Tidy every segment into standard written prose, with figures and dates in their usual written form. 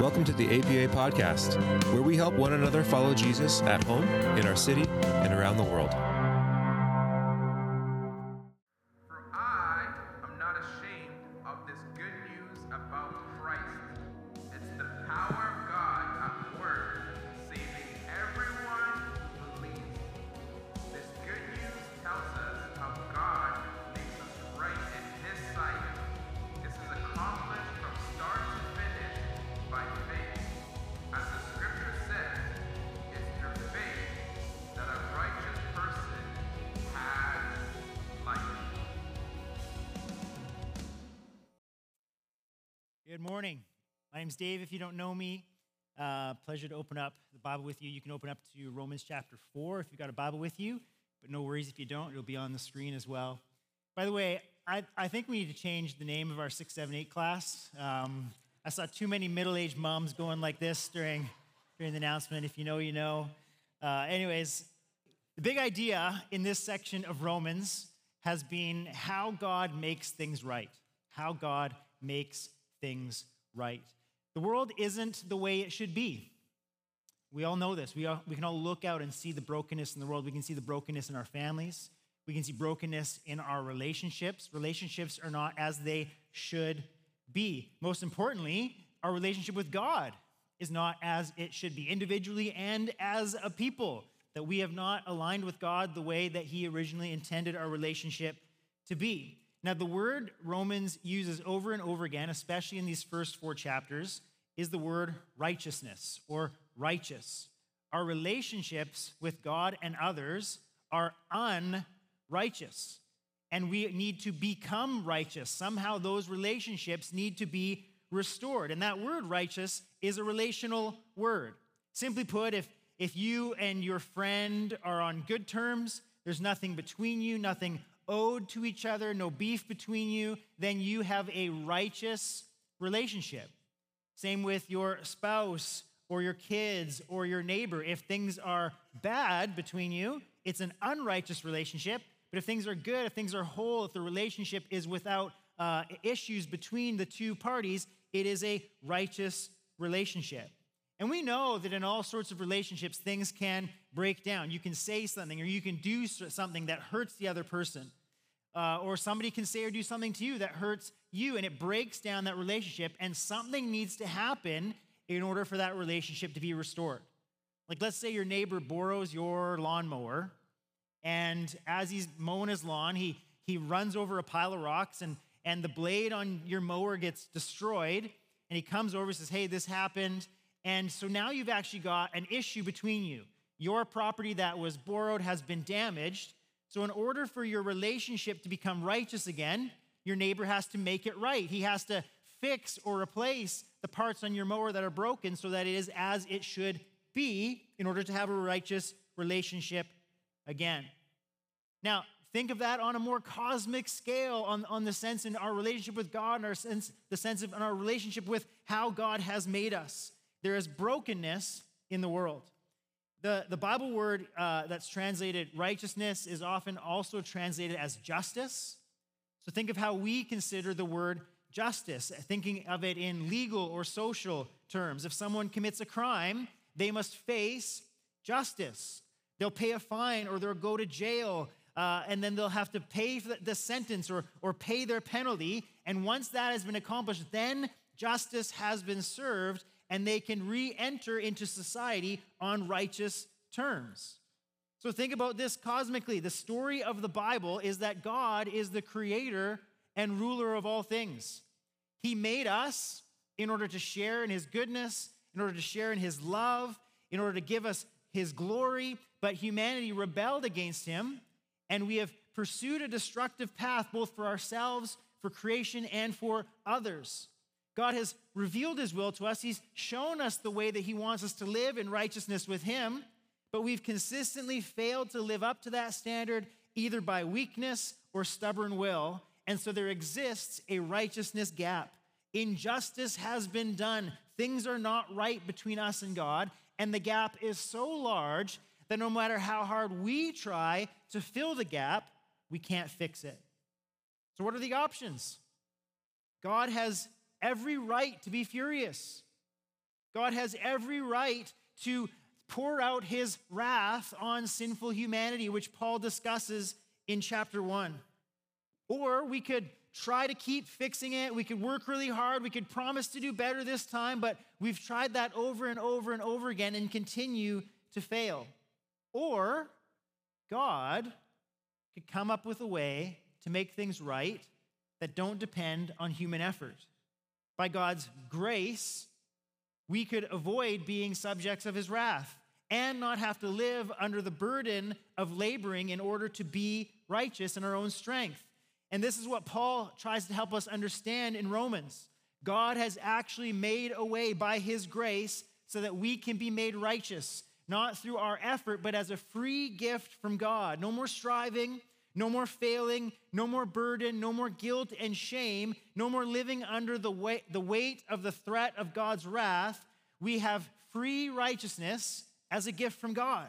welcome to the APA podcast, where we help one another follow Jesus at home, in our city, and around the world. For I am not ashamed of this good news about Christ. It's the power of God at work, saving everyone who believes. This good news tells us how God makes us right in His sight. This is accomplished from start to finish by faith. As the scripture says, it's through faith that a righteous person has life. Good morning. My name's Dave. If you don't know me, pleasure to open up the Bible with you. You can open up to Romans chapter 4 if you've got a Bible with you, but no worries if you don't. It'll be on the screen as well. By the way, I think we need to change the name of our 6, 7, 8 class. I saw too many middle-aged moms going like this during the announcement. If you know, you know. Anyways, the big idea in this section of Romans has been how God makes things right. How God makes things right. The world isn't the way it should be. We all know this. We can all look out and see the brokenness in the world. We can see the brokenness in our families. We can see brokenness in our relationships. Relationships are not as they should be. Most importantly, our relationship with God is not as it should be, individually and as a people, that we have not aligned with God the way that He originally intended our relationship to be. Now, the word Romans uses over and over again, especially in these first 4 chapters, is the word righteousness or righteous. Our relationships with God and others are unrighteous, and we need to become righteous. Somehow those relationships need to be restored, and that word righteous is a relational word. Simply put, if you and your friend are on good terms, there's nothing between you, nothing owed to each other, no beef between you, then you have a righteous relationship. Same with your spouse or your kids or your neighbor. If things are bad between you, it's an unrighteous relationship. But if things are good, if things are whole, if the relationship is without issues between the two parties, it is a righteous relationship. And we know that in all sorts of relationships, things can break down. You can say something or you can do something that hurts the other person. Or somebody can say or do something to you that hurts you, and it breaks down that relationship, and something needs to happen in order for that relationship to be restored. Like, let's say your neighbor borrows your lawnmower, and as he's mowing his lawn, he runs over a pile of rocks, and the blade on your mower gets destroyed, and he comes over and says, hey, this happened, and so now you've actually got an issue between you. Your property that was borrowed has been damaged. So in order for your relationship to become righteous again, your neighbor has to make it right. He has to fix or replace the parts on your mower that are broken so that it is as it should be in order to have a righteous relationship again. Now, think of that on a more cosmic scale, on the sense in our relationship with God and the sense of in our relationship with how God has made us. There is brokenness in the world. The Bible word that's translated righteousness is often also translated as justice. So think of how we consider the word justice, thinking of it in legal or social terms. If someone commits a crime, they must face justice. They'll pay a fine or they'll go to jail, and then they'll have to pay for the sentence or pay their penalty. And once that has been accomplished, then justice has been served, and they can re-enter into society on righteous terms. So think about this cosmically. The story of the Bible is that God is the creator and ruler of all things. He made us in order to share in His goodness, in order to share in His love, in order to give us His glory, but humanity rebelled against Him, and we have pursued a destructive path both for ourselves, for creation, and for others. God has revealed His will to us. He's shown us the way that He wants us to live in righteousness with Him, but we've consistently failed to live up to that standard either by weakness or stubborn will, and so there exists a righteousness gap. Injustice has been done. Things are not right between us and God, and the gap is so large that no matter how hard we try to fill the gap, we can't fix it. So what are the options? God has every right to be furious. God has every right to pour out his wrath on sinful humanity, which Paul discusses in chapter 1. Or we could try to keep fixing it. We could work really hard. We could promise to do better this time, but we've tried that over and over and over again and continue to fail. Or God could come up with a way to make things right that don't depend on human effort. By God's grace, we could avoid being subjects of his wrath and not have to live under the burden of laboring in order to be righteous in our own strength. And this is what Paul tries to help us understand in Romans. God has actually made a way by his grace so that we can be made righteous, not through our effort, but as a free gift from God. No more striving, no more failing, no more burden, no more guilt and shame, no more living under the weight of the threat of God's wrath. We have free righteousness as a gift from God.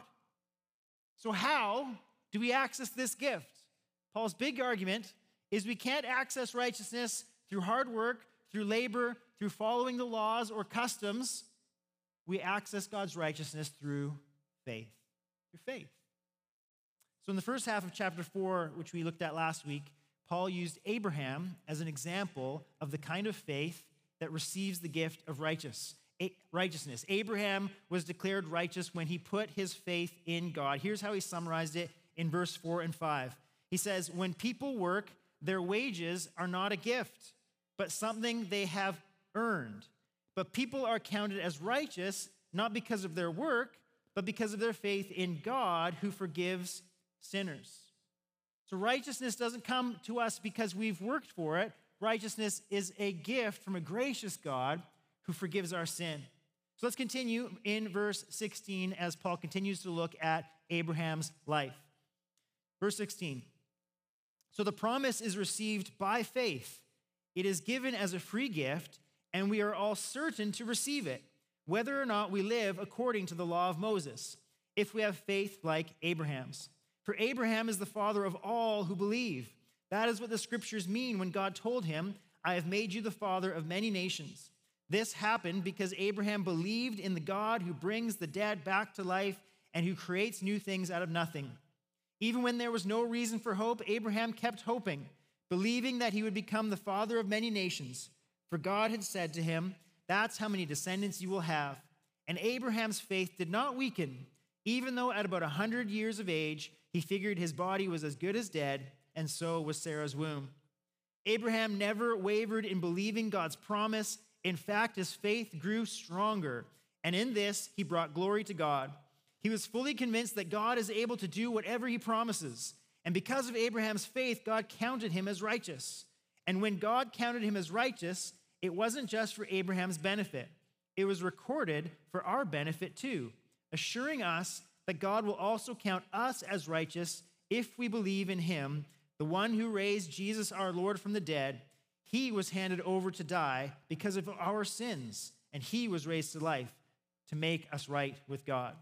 So how do we access this gift? Paul's big argument is we can't access righteousness through hard work, through labor, through following the laws or customs. We access God's righteousness through faith. Through faith. So in the first half of chapter 4, which we looked at last week, Paul used Abraham as an example of the kind of faith that receives the gift of righteousness. Abraham was declared righteous when he put his faith in God. Here's how he summarized it in verse 4 and 5. He says, when people work, their wages are not a gift, but something they have earned. But people are counted as righteous, not because of their work, but because of their faith in God who forgives sinners. So righteousness doesn't come to us because we've worked for it. Righteousness is a gift from a gracious God who forgives our sin. So let's continue in verse 16 as Paul continues to look at Abraham's life. Verse 16. So the promise is received by faith. It is given as a free gift, and we are all certain to receive it, whether or not we live according to the law of Moses, if we have faith like Abraham's. For Abraham is the father of all who believe. That is what the scriptures mean when God told him, I have made you the father of many nations. This happened because Abraham believed in the God who brings the dead back to life and who creates new things out of nothing. Even when there was no reason for hope, Abraham kept hoping, believing that he would become the father of many nations. For God had said to him, that's how many descendants you will have. And Abraham's faith did not weaken, even though at about 100 years of age, he figured his body was as good as dead, and so was Sarah's womb. Abraham never wavered in believing God's promise. In fact, his faith grew stronger, and in this, he brought glory to God. He was fully convinced that God is able to do whatever he promises. And because of Abraham's faith, God counted him as righteous. And when God counted him as righteous, it wasn't just for Abraham's benefit. It was recorded for our benefit too, assuring us that God will also count us as righteous if we believe in him, the one who raised Jesus our Lord from the dead. He was handed over to die because of our sins, and he was raised to life to make us right with God.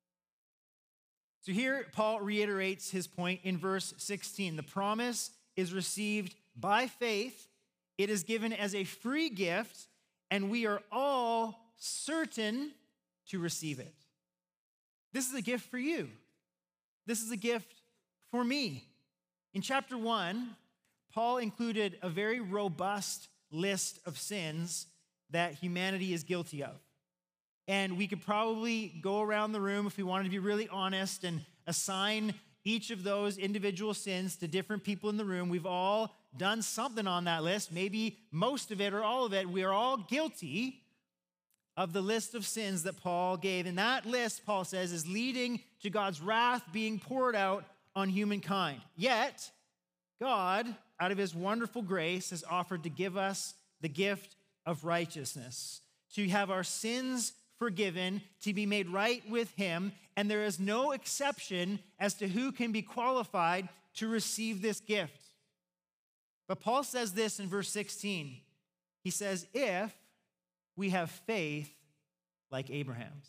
So here, Paul reiterates his point in verse 16. The promise is received by faith. It is given as a free gift, and we are all certain to receive it. This is a gift for you. This is a gift for me. In chapter 1, Paul included a very robust list of sins that humanity is guilty of. And we could probably go around the room if we wanted to be really honest and assign each of those individual sins to different people in the room. We've all done something on that list, maybe most of it or all of it. We are all guilty of the list of sins that Paul gave. And that list, Paul says, is leading to God's wrath being poured out on humankind. Yet, God, out of his wonderful grace, has offered to give us the gift of righteousness, to have our sins forgiven, to be made right with him, and there is no exception as to who can be qualified to receive this gift. But Paul says this in verse 16. He says, if we have faith like Abraham's.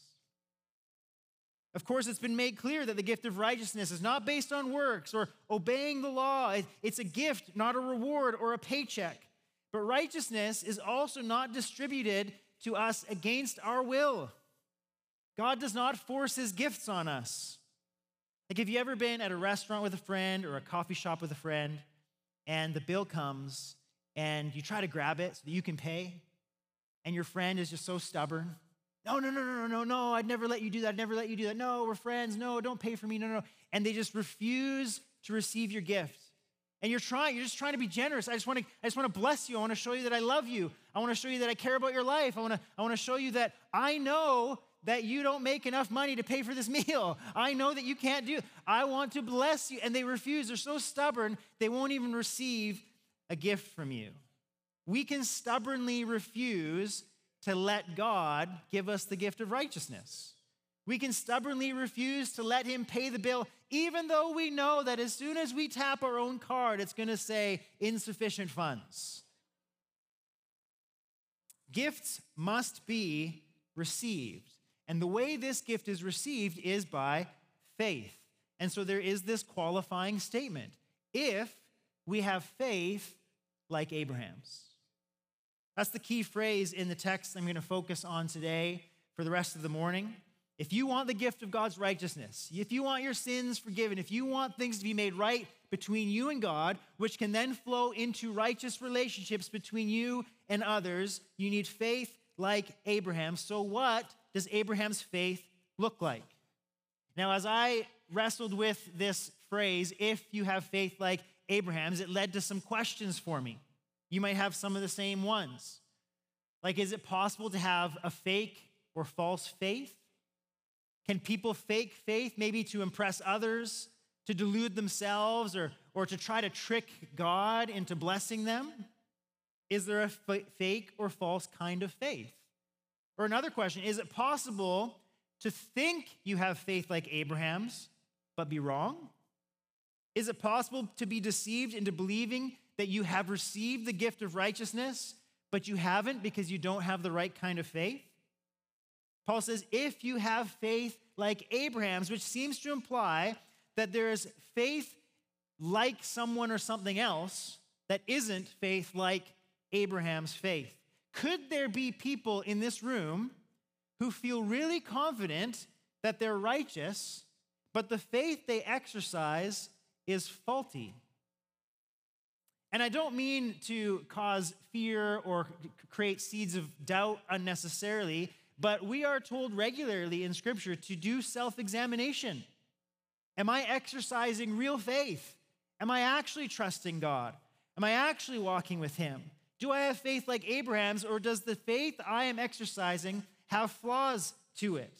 Of course, it's been made clear that the gift of righteousness is not based on works or obeying the law. It's a gift, not a reward or a paycheck. But righteousness is also not distributed to us against our will. God does not force his gifts on us. Like, have you ever been at a restaurant with a friend or a coffee shop with a friend, and the bill comes, and you try to grab it so that you can pay, and your friend is just so stubborn? No, I'd never let you do that. I'd never let you do that. No, we're friends. No, don't pay for me. No. And they just refuse to receive your gift. And you're just trying to be generous. I just want to bless you. I want to show you that I love you. I want to show you that I care about your life. I want to show you that I know that you don't make enough money to pay for this meal. I know that you can't do it. I want to bless you. And they refuse. They're so stubborn, they won't even receive a gift from you. We can stubbornly refuse to let God give us the gift of righteousness. We can stubbornly refuse to let him pay the bill, even though we know that as soon as we tap our own card, it's going to say insufficient funds. Gifts must be received. And the way this gift is received is by faith. And so there is this qualifying statement: if we have faith like Abraham's. That's the key phrase in the text I'm going to focus on today for the rest of the morning. If you want the gift of God's righteousness, if you want your sins forgiven, if you want things to be made right between you and God, which can then flow into righteous relationships between you and others, you need faith like Abraham. So what does Abraham's faith look like? Now, as I wrestled with this phrase, if you have faith like Abraham's, it led to some questions for me. You might have some of the same ones. Like, is it possible to have a fake or false faith? Can people fake faith maybe to impress others, to delude themselves, or to try to trick God into blessing them? Is there a fake or false kind of faith? Or another question, is it possible to think you have faith like Abraham's, but be wrong? Is it possible to be deceived into believing that you have received the gift of righteousness, but you haven't because you don't have the right kind of faith? Paul says, if you have faith like Abraham's, which seems to imply that there is faith like someone or something else that isn't faith like Abraham's faith. Could there be people in this room who feel really confident that they're righteous, but the faith they exercise is faulty? And I don't mean to cause fear or create seeds of doubt unnecessarily, but we are told regularly in Scripture to do self-examination. Am I exercising real faith? Am I actually trusting God? Am I actually walking with him? Do I have faith like Abraham's, or does the faith I am exercising have flaws to it?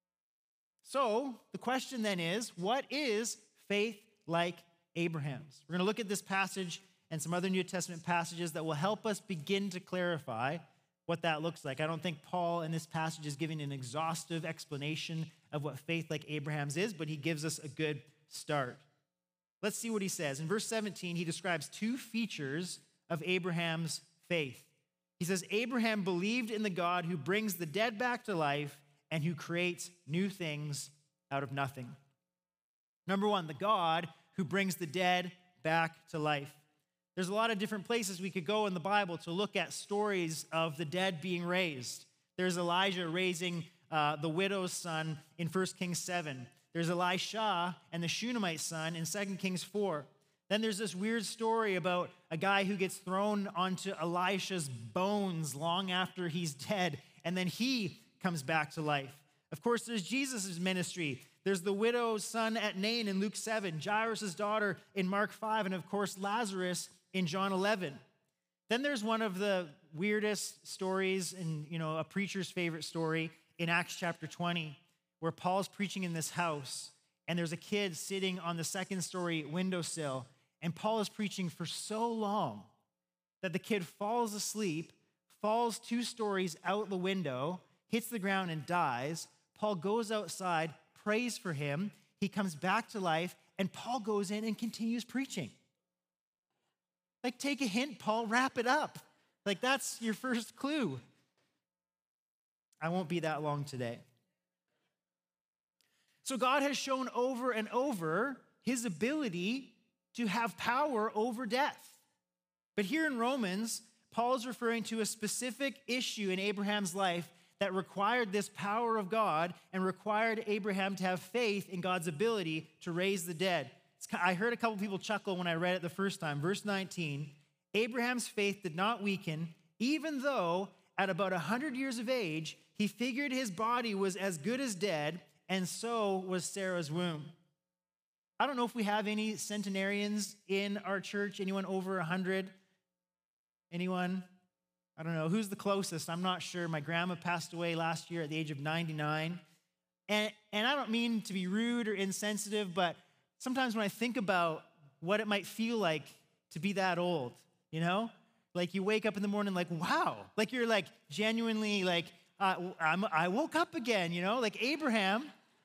So the question then is, what is faith like Abraham's? We're going to look at this passage and some other New Testament passages that will help us begin to clarify what that looks like. I don't think Paul in this passage is giving an exhaustive explanation of what faith like Abraham's is, but he gives us a good start. Let's see what he says. In verse 17, he describes two features of Abraham's faith. He says, Abraham believed in the God who brings the dead back to life and who creates new things out of nothing. Number one, the God who brings the dead back to life. There's a lot of different places we could go in the Bible to look at stories of the dead being raised. There's Elijah raising the widow's son in 1 Kings 7. There's Elisha and the Shunammite son in 2 Kings 4. Then there's this weird story about a guy who gets thrown onto Elisha's bones long after he's dead, and then he comes back to life. Of course, there's Jesus' ministry. There's the widow's son at Nain in Luke 7, Jairus' daughter in Mark 5, and of course, Lazarus in John 11. Then there's one of the weirdest stories and, a preacher's favorite story in Acts chapter 20, where Paul's preaching in this house, and there's a kid sitting on the second story windowsill, and Paul is preaching for so long that the kid falls asleep, falls 2 stories out the window, hits the ground and dies. Paul goes outside, prays for him. He comes back to life, and Paul goes in and continues preaching. Like, take a hint, Paul, wrap it up. Like, that's your first clue. I won't be that long today. So God has shown over and over his ability to have power over death. But here in Romans, Paul's referring to a specific issue in Abraham's life that required this power of God and required Abraham to have faith in God's ability to raise the dead. I heard a couple people chuckle when I read it the first time. Verse 19, Abraham's faith did not weaken, even though at about 100 years of age, he figured his body was as good as dead, and so was Sarah's womb. I don't know if we have any centenarians in our church. Anyone over 100? Anyone? I don't know. Who's the closest? I'm not sure. My grandma passed away last year at the age of 99. And I don't mean to be rude or insensitive, but sometimes when I think about what it might feel like to be that old, you know? Like you wake up in the morning like, wow. Like you're like genuinely like, I woke up again, you know? Like Abraham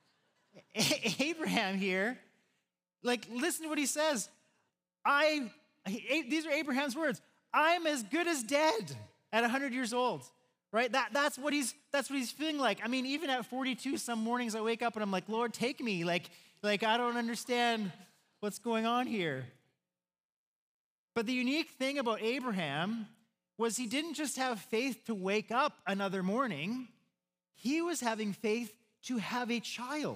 here, like listen to what he says. These are Abraham's words. I'm as good as dead at 100 years old, right? That's what he's feeling like. I mean, even at 42, some mornings I wake up and I'm like, Lord, take me. Like I don't understand what's going on here. But the unique thing about Abraham was he didn't just have faith to wake up another morning. He was having faith to have a child.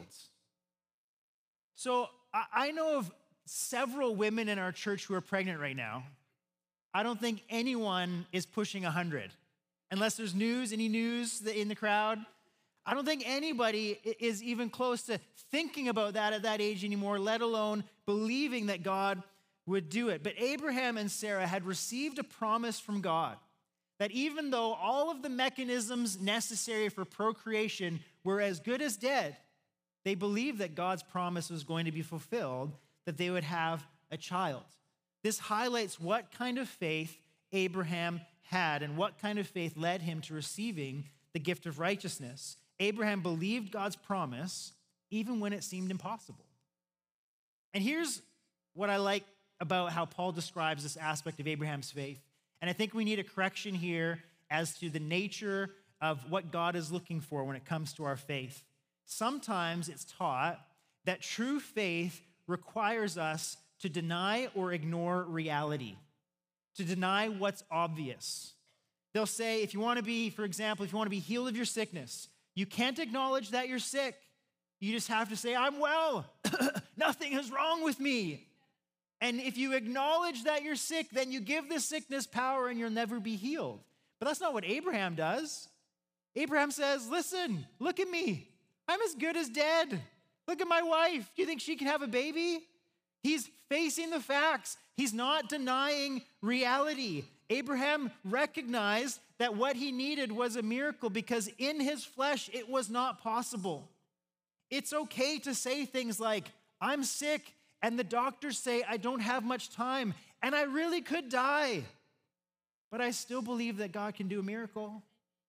So I know of several women in our church who are pregnant right now. I don't think anyone is pushing 100. Unless there's any news in the crowd. I don't think anybody is even close to thinking about that at that age anymore, let alone believing that God would do it. But Abraham and Sarah had received a promise from God that even though all of the mechanisms necessary for procreation were as good as dead, they believed that God's promise was going to be fulfilled, that they would have a child. This highlights what kind of faith Abraham had and what kind of faith led him to receiving the gift of righteousness. Abraham believed God's promise even when it seemed impossible. And here's what I like about how Paul describes this aspect of Abraham's faith. And I think we need a correction here as to the nature of what God is looking for when it comes to our faith. Sometimes it's taught that true faith requires us to deny or ignore reality, to deny what's obvious. They'll say, if you want to be healed of your sickness, you can't acknowledge that you're sick. You just have to say, I'm well. Nothing is wrong with me. And if you acknowledge that you're sick, then you give the sickness power and you'll never be healed. But that's not what Abraham does. Abraham says, listen, look at me. I'm as good as dead. Look at my wife. Do you think she can have a baby? He's facing the facts. He's not denying reality. Abraham recognized that what he needed was a miracle because in his flesh, it was not possible. It's okay to say things like, I'm sick, and the doctors say I don't have much time, and I really could die. But I still believe that God can do a miracle.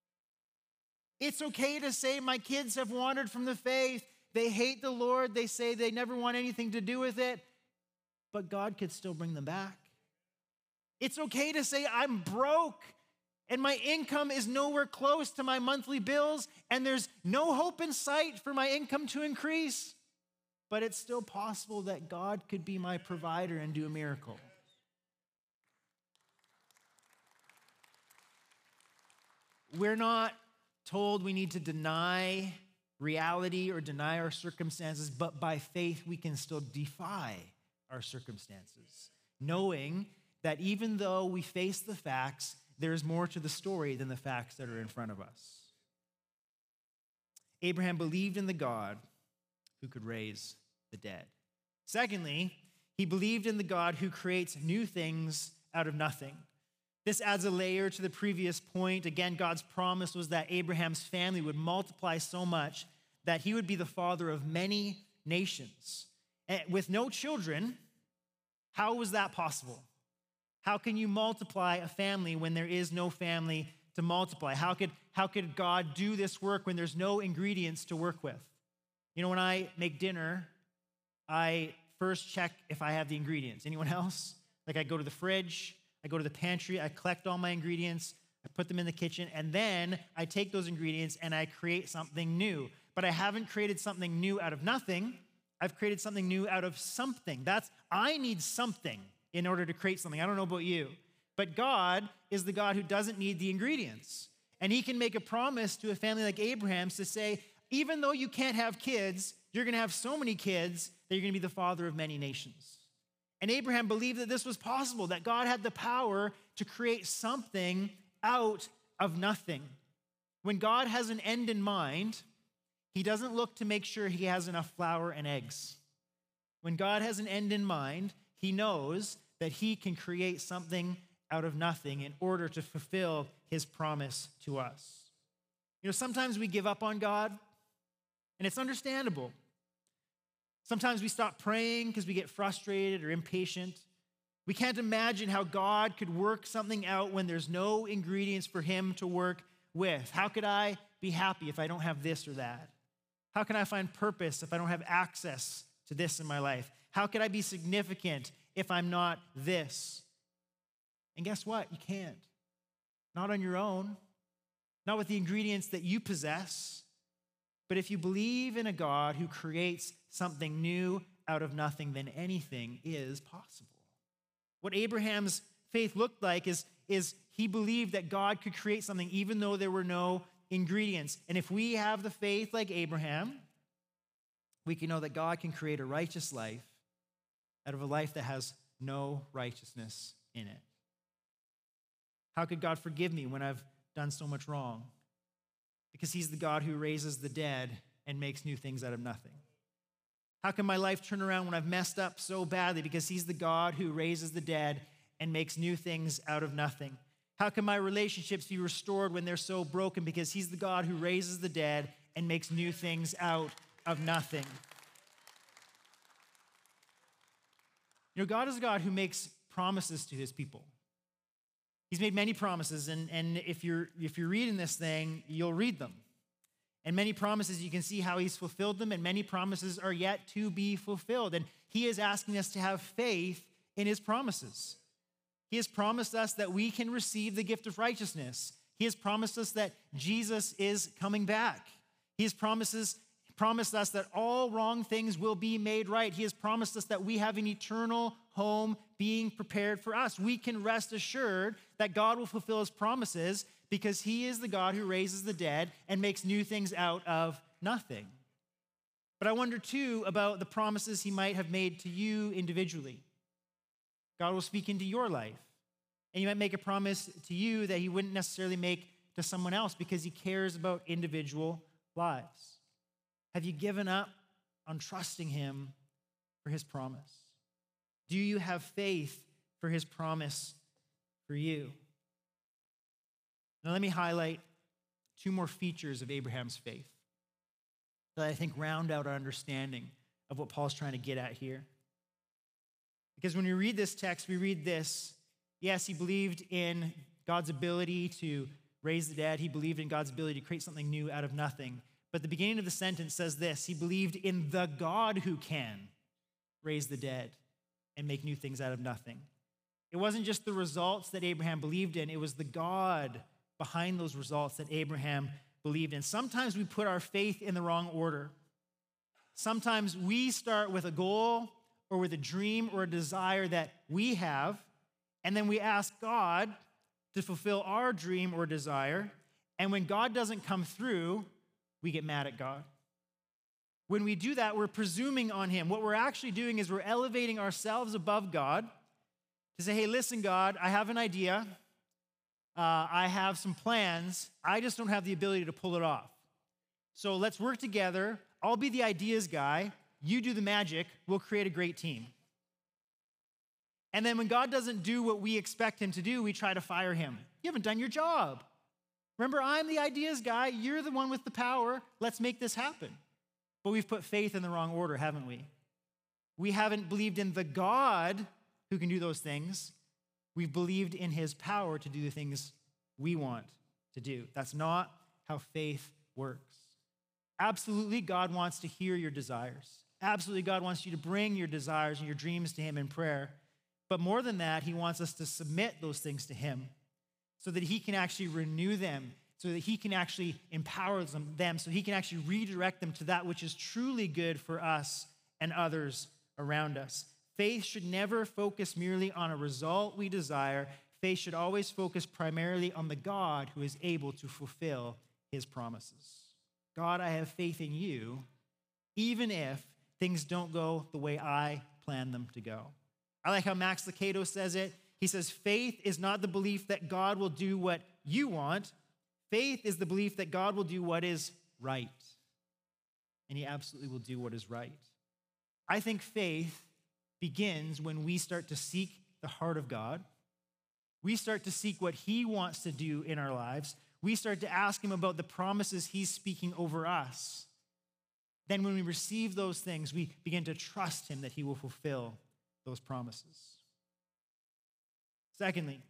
It's okay to say my kids have wandered from the faith. They hate the Lord. They say they never want anything to do with it. But God could still bring them back. It's okay to say I'm broke and my income is nowhere close to my monthly bills and there's no hope in sight for my income to increase. But it's still possible that God could be my provider and do a miracle. We're not told we need to deny reality or deny our circumstances, but by faith we can still defy our circumstances, knowing that even though we face the facts, there's more to the story than the facts that are in front of us. Abraham believed in the God who could raise the dead. Secondly, he believed in the God who creates new things out of nothing. This adds a layer to the previous point. Again, God's promise was that Abraham's family would multiply so much that he would be the father of many nations. And with no children, how was that possible? How can you multiply a family when there is no family to multiply? How could God do this work when there's no ingredients to work with? You know, when I make dinner, I first check if I have the ingredients. Anyone else? Like I go to the fridge, I go to the pantry, I collect all my ingredients, I put them in the kitchen, and then I take those ingredients and I create something new. But I haven't created something new out of nothing. I've created something new out of something. I need something in order to create something. I don't know about you. But God is the God who doesn't need the ingredients. And he can make a promise to a family like Abraham's to say, even though you can't have kids, you're going to have so many kids that you're going to be the father of many nations. And Abraham believed that this was possible, that God had the power to create something out of nothing. When God has an end in mind, he doesn't look to make sure he has enough flour and eggs. When God has an end in mind, he knows that he can create something out of nothing in order to fulfill his promise to us. You know, sometimes we give up on God, and it's understandable. Sometimes we stop praying because we get frustrated or impatient. We can't imagine how God could work something out when there's no ingredients for him to work with. How could I be happy if I don't have this or that? How can I find purpose if I don't have access to this in my life? How could I be significant if I'm not this? And guess what? You can't. Not on your own, not with the ingredients that you possess, but if you believe in a God who creates something new out of nothing, then anything is possible. What Abraham's faith looked like is he believed that God could create something even though there were no ingredients. And if we have the faith like Abraham, we can know that God can create a righteous life out of a life that has no righteousness in it. How could God forgive me when I've done so much wrong? Because he's the God who raises the dead and makes new things out of nothing. How can my life turn around when I've messed up so badly? Because he's the God who raises the dead and makes new things out of nothing. How can my relationships be restored when they're so broken? Because he's the God who raises the dead and makes new things out of nothing. You know, God is a God who makes promises to his people. He's made many promises, and if you're reading this thing, you'll read them. And many promises, you can see how he's fulfilled them, and many promises are yet to be fulfilled. And he is asking us to have faith in his promises. He has promised us that we can receive the gift of righteousness. He has promised us that Jesus is coming back. He has promised us that all wrong things will be made right. He has promised us that we have an eternal home being prepared for us. We can rest assured that God will fulfill his promises because he is the God who raises the dead and makes new things out of nothing. But I wonder too about the promises he might have made to you individually. God will speak into your life, and he might make a promise to you that he wouldn't necessarily make to someone else because he cares about individual lives. Have you given up on trusting him for his promise? Do you have faith for his promise for you? Now, let me highlight two more features of Abraham's faith that I think round out our understanding of what Paul's trying to get at here. Because when we read this text, we read this. Yes, he believed in God's ability to raise the dead. He believed in God's ability to create something new out of nothing. But the beginning of the sentence says this: he believed in the God who can raise the dead and make new things out of nothing. It wasn't just the results that Abraham believed in, it was the God behind those results that Abraham believed in. Sometimes we put our faith in the wrong order. Sometimes we start with a goal or with a dream or a desire that we have, and then we ask God to fulfill our dream or desire, and when God doesn't come through, we get mad at God. When we do that, we're presuming on him. What we're actually doing is we're elevating ourselves above God to say, hey, listen, God, I have an idea. I have some plans. I just don't have the ability to pull it off. So let's work together. I'll be the ideas guy. You do the magic. We'll create a great team. And then when God doesn't do what we expect him to do, we try to fire him. You haven't done your job. Remember, I'm the ideas guy. You're the one with the power. Let's make this happen. But we've put faith in the wrong order, haven't we? We haven't believed in the God who can do those things. We've believed in his power to do the things we want to do. That's not how faith works. Absolutely, God wants to hear your desires. Absolutely, God wants you to bring your desires and your dreams to him in prayer. But more than that, he wants us to submit those things to him so that he can actually renew them, so that he can actually empower them, so he can actually redirect them to that which is truly good for us and others around us. Faith should never focus merely on a result we desire. faith should always focus primarily on the God who is able to fulfill his promises. God, I have faith in you, even if things don't go the way I plan them to go. I like how Max Lucado says it. He says, faith is not the belief that God will do what you want. Faith is the belief that God will do what is right. And he absolutely will do what is right. I think faith begins when we start to seek the heart of God. We start to seek what he wants to do in our lives. We start to ask him about the promises he's speaking over us. Then when we receive those things, we begin to trust him that he will fulfill those promises. Secondly,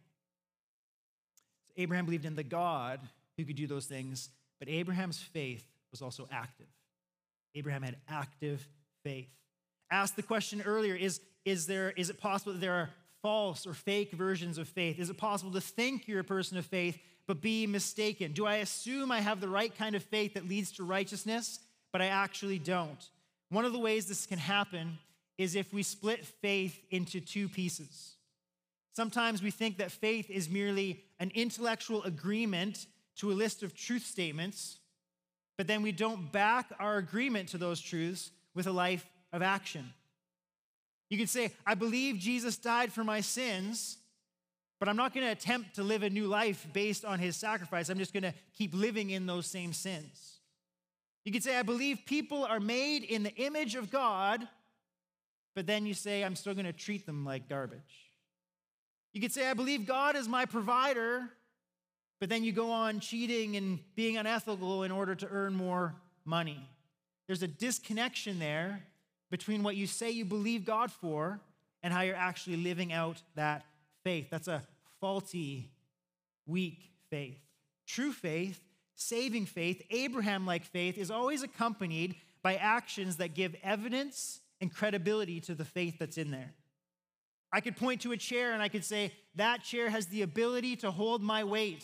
Abraham believed in the God who could do those things, but Abraham's faith was also active. Abraham had active faith. Asked the question earlier, is it possible that there are false or fake versions of faith? Is it possible to think you're a person of faith but be mistaken? Do I assume I have the right kind of faith that leads to righteousness, but I actually don't? One of the ways this can happen is if we split faith into two pieces. Sometimes we think that faith is merely an intellectual agreement to a list of truth statements, but then we don't back our agreement to those truths with a life of action. You can say, I believe Jesus died for my sins, but I'm not going to attempt to live a new life based on his sacrifice. I'm just going to keep living in those same sins. You can say, I believe people are made in the image of God, but then you say, I'm still going to treat them like garbage. You could say, I believe God is my provider, but then you go on cheating and being unethical in order to earn more money. There's a disconnection there between what you say you believe God for and how you're actually living out that faith. That's a faulty, weak faith. True faith, saving faith, Abraham-like faith is always accompanied by actions that give evidence and credibility to the faith that's in there. I could point to a chair and I could say, that chair has the ability to hold my weight.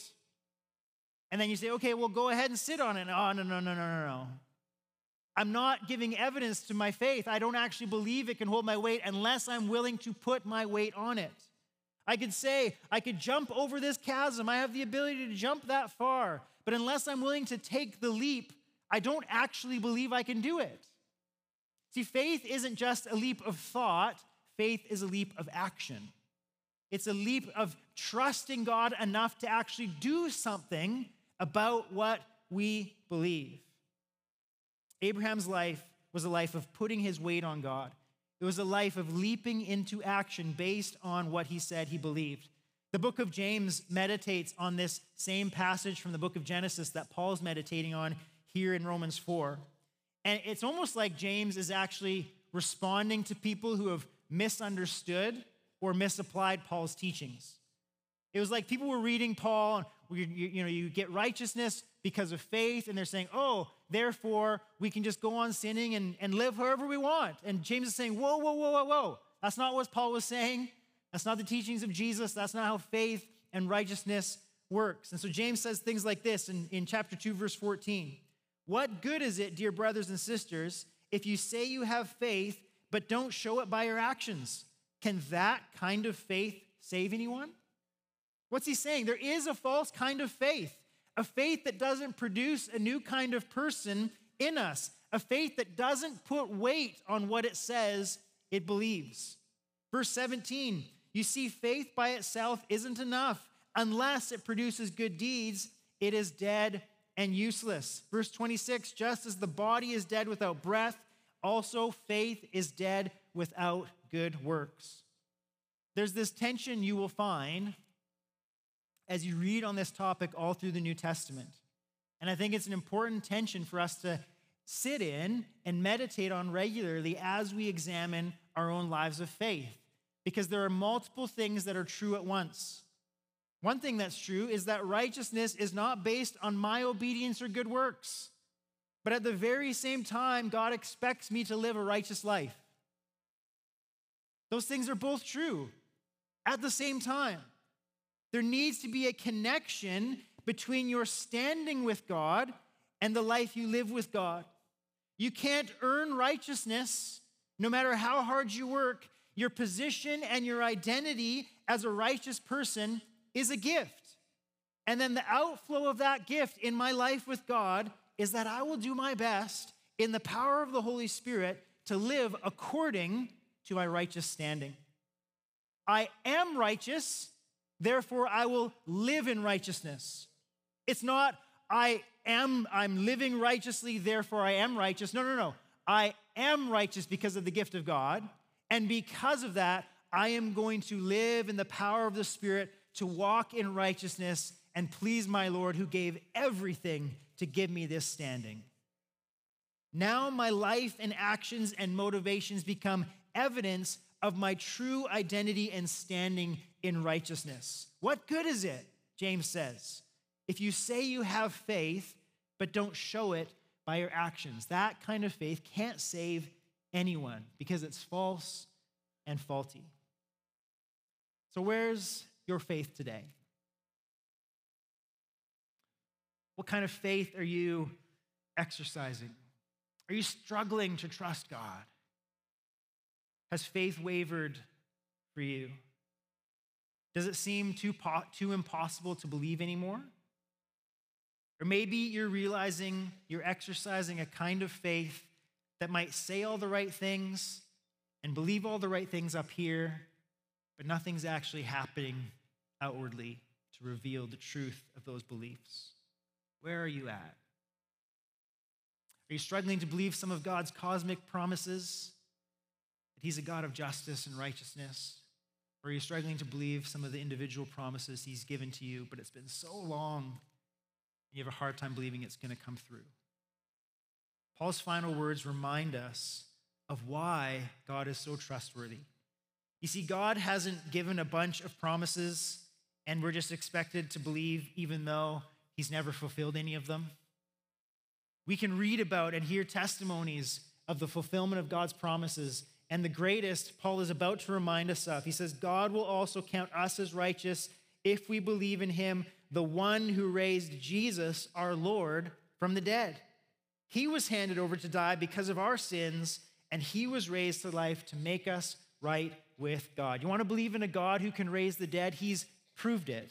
And then you say, okay, well, go ahead and sit on it. Oh, no. I'm not giving evidence to my faith. I don't actually believe it can hold my weight unless I'm willing to put my weight on it. I could say, I could jump over this chasm. I have the ability to jump that far. But unless I'm willing to take the leap, I don't actually believe I can do it. See, faith isn't just a leap of thought. Faith is a leap of action. It's a leap of trusting God enough to actually do something about what we believe. Abraham's life was a life of putting his weight on God. It was a life of leaping into action based on what he said he believed. The book of James meditates on this same passage from the book of Genesis that Paul's meditating on here in Romans 4. And it's almost like James is actually responding to people who have misunderstood or misapplied Paul's teachings. It was like people were reading Paul, and you get righteousness because of faith, and they're saying, oh, therefore we can just go on sinning and live however we want. And James is saying, whoa. That's not what Paul was saying. That's not the teachings of Jesus. That's not how faith and righteousness works. And so James says things like this in chapter 2, verse 14. What good is it, dear brothers and sisters, if you say you have faith, but don't show it by your actions? Can that kind of faith save anyone? What's he saying? There is a false kind of faith, a faith that doesn't produce a new kind of person in us, a faith that doesn't put weight on what it says it believes. Verse 17, you see, faith by itself isn't enough. Unless it produces good deeds, it is dead and useless. Verse 26, just as the body is dead without breath, also faith is dead without good works. There's this tension you will find as you read on this topic all through the New Testament. And I think it's an important tension for us to sit in and meditate on regularly as we examine our own lives of faith, because there are multiple things that are true at once. One thing that's true is that righteousness is not based on my obedience or good works. But at the very same time, God expects me to live a righteous life. Those things are both true at the same time. There needs to be a connection between your standing with God and the life you live with God. You can't earn righteousness no matter how hard you work. Your position and your identity as a righteous person is a gift. And then the outflow of that gift in my life with God is that I will do my best in the power of the Holy Spirit to live according to my righteous standing. I am righteous, therefore I will live in righteousness. It's not I'm living righteously, therefore I am righteous. No. I am righteous because of the gift of God, and because of that, I am going to live in the power of the Spirit to walk in righteousness and please my Lord who gave everything to give me this standing. Now my life and actions and motivations become evidence of my true identity and standing in righteousness. What good is it, James says, if you say you have faith but don't show it by your actions? That kind of faith can't save anyone because it's false and faulty. So where's your faith today? What kind of faith are you exercising? Are you struggling to trust God? Has faith wavered for you? Does it seem too impossible to believe anymore? Or maybe you're realizing you're exercising a kind of faith that might say all the right things and believe all the right things up here, but nothing's actually happening outwardly to reveal the truth of those beliefs. Where are you at? Are you struggling to believe some of God's cosmic promises, that he's a God of justice and righteousness? Or are you struggling to believe some of the individual promises he's given to you, but it's been so long, and you have a hard time believing it's going to come through? Paul's final words remind us of why God is so trustworthy. You see, God hasn't given a bunch of promises, and we're just expected to believe even though he's never fulfilled any of them. We can read about and hear testimonies of the fulfillment of God's promises, and the greatest Paul is about to remind us of. He says, God will also count us as righteous if we believe in him, the one who raised Jesus, our Lord, from the dead. He was handed over to die because of our sins, and he was raised to life to make us right with God. You want to believe in a God who can raise the dead? He's proved it.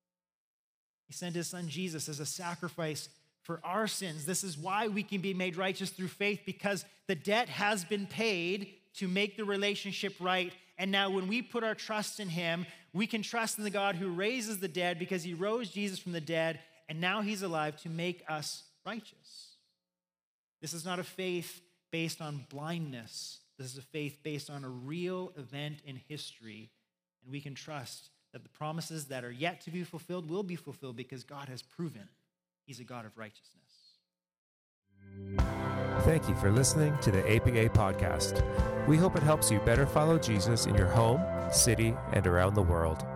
He sent his son Jesus as a sacrifice for our sins. This is why we can be made righteous through faith, because the debt has been paid to make the relationship right. And now when we put our trust in him, we can trust in the God who raises the dead because he rose Jesus from the dead, and now he's alive to make us righteous. This is not a faith based on blindness. This is a faith based on a real event in history, and we can trust that the promises that are yet to be fulfilled will be fulfilled because God has proven he's a God of righteousness. Thank you for listening to the APA podcast. We hope it helps you better follow Jesus in your home, city, and around the world.